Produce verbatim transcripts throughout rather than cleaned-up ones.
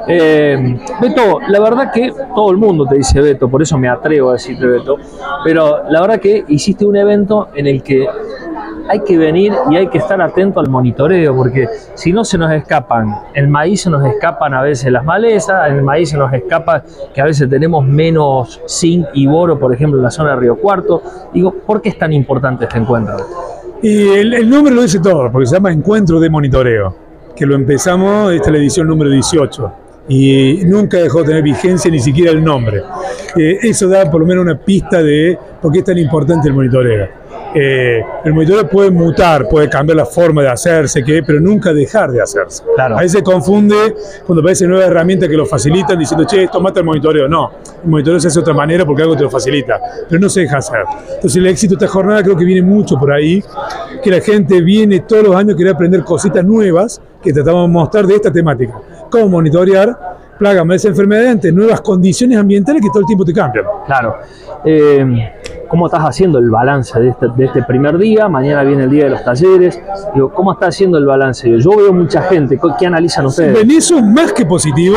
Eh, Beto, la verdad que todo el mundo te dice Beto, por eso me atrevo a decirte Beto, pero la verdad que hiciste un evento en el que hay que venir y hay que estar atento al monitoreo, porque si no se nos escapan, el maíz se nos escapan a veces las malezas, en el maíz se nos escapa que a veces tenemos menos zinc y boro, por ejemplo, en la zona de Río Cuarto. Digo, ¿por qué es tan importante este encuentro? Y el, el nombre lo dice todo, porque se llama Encuentro de Monitoreo, que lo empezamos, esta es la edición número dieciocho. Y nunca dejó de tener vigencia ni siquiera el nombre. Eh, eso da por lo menos una pista de por qué es tan importante el monitoreo. Eh, el monitoreo puede mutar, puede cambiar la forma de hacerse, que, pero nunca dejar de hacerse. Claro. A veces se confunde cuando aparecen nuevas herramientas que lo facilitan diciendo, che, esto mata el monitoreo. No, el monitoreo se hace de otra manera porque algo te lo facilita, pero no se deja hacer. Entonces el éxito de esta jornada creo que viene mucho por ahí, que la gente viene todos los años a querer aprender cositas nuevas que tratamos de mostrar de esta temática. Cómo monitorear plagas, malezas, enfermedades, nuevas condiciones ambientales que todo el tiempo te cambian. Claro. Eh, ¿Cómo estás haciendo el balance de este, de este primer día? Mañana viene el día de los talleres. Digo, ¿cómo estás haciendo el balance? Yo veo mucha gente. ¿Qué analizan ustedes? En eso es más que positivo.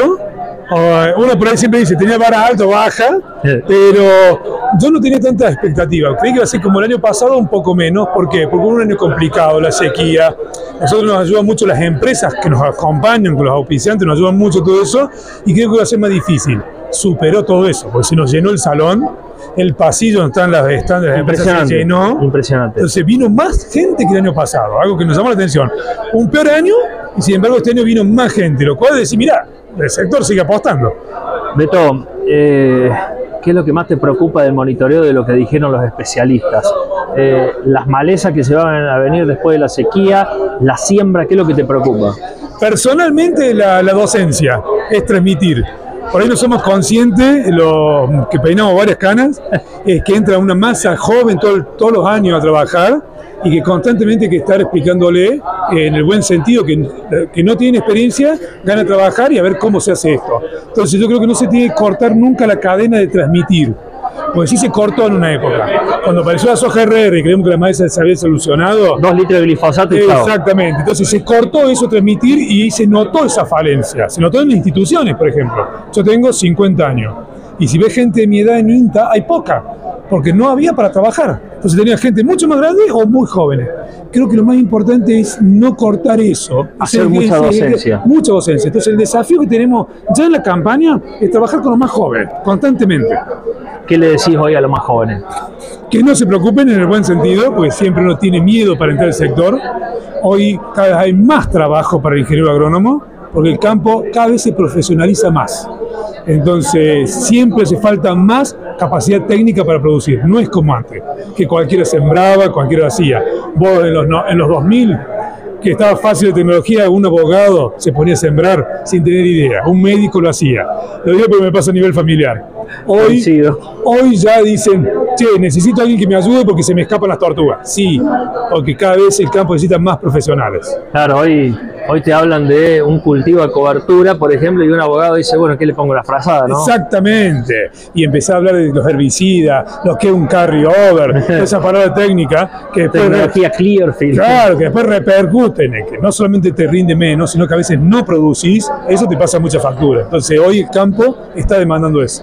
Uh, uno por ahí siempre dice, tenía vara alta o baja, eh. pero yo no tenía tanta expectativa. Creí que iba a ser como el año pasado, un poco menos. ¿Por qué? Porque hubo un año complicado, la sequía. Nosotros nos ayudan mucho las empresas que nos acompañan, con los auspiciantes, nos ayudan mucho todo eso, y creo que iba a ser más difícil. Superó todo eso, porque se nos llenó el salón, el pasillo donde están las están de las empresas se llenó. Impresionante. Entonces vino más gente que el año pasado, algo que nos llamó la atención. Un peor año, y sin embargo este año vino más gente, lo cual decir, mirá, el sector sigue apostando. Beto, eh, ¿qué es lo que más te preocupa del monitoreo de lo que dijeron los especialistas? Eh, las malezas que se van a venir después de la sequía, la siembra, ¿qué es lo que te preocupa? Personalmente la, la docencia, es transmitir. Por ahí no somos conscientes, los que peinamos varias canas, es que entra una masa joven todo, todos los años a trabajar y que constantemente hay que estar explicándole, eh, en el buen sentido, que, que no tiene experiencia, gana a trabajar y a ver cómo se hace esto. Entonces yo creo que no se tiene que cortar nunca la cadena de transmitir, porque sí se cortó en una época. Cuando apareció la soja R R y creemos que la maleza se había solucionado. Dos litros de glifosato y eh, Exactamente. Entonces se cortó eso transmitir y se notó esa falencia. Se notó en las instituciones, por ejemplo. Yo tengo cincuenta años. Y si ves gente de mi edad en INTA, hay poca. Porque no había para trabajar. Entonces tenía gente mucho más grande o muy jóvenes. Creo que lo más importante es no cortar eso. Hacer mucha docencia. Mucha docencia. Entonces el desafío que tenemos ya en la campaña es trabajar con los más jóvenes, constantemente. ¿Qué le decís hoy a los más jóvenes? Que no se preocupen en el buen sentido, porque siempre uno tiene miedo para entrar al sector. Hoy cada vez hay más trabajo para el ingeniero agrónomo, porque el campo cada vez se profesionaliza más. Entonces siempre hace falta más capacidad técnica para producir. No es como antes, que cualquiera sembraba, cualquiera hacía. Vos en los, no, en los dos mil, que estaba fácil de tecnología, un abogado se ponía a sembrar sin tener idea. Un médico lo hacía. Lo digo porque me pasa a nivel familiar. Hoy, hoy ya dicen, che, necesito a alguien que me ayude porque se me escapan las tortugas. Sí, porque cada vez el campo necesita más profesionales. Claro, hoy, hoy te hablan de un cultivo a cobertura, por ejemplo, y un abogado dice, bueno, ¿qué le pongo la frazada, no? Exactamente. Y empecé a hablar de los herbicidas, lo que es un carry over, esa palabra técnica que después... Tecnología Clearfield. Claro, que después repercuten en que no solamente te rinde menos, sino que a veces no producís, eso te pasa mucha factura. Entonces hoy el campo está demandando eso.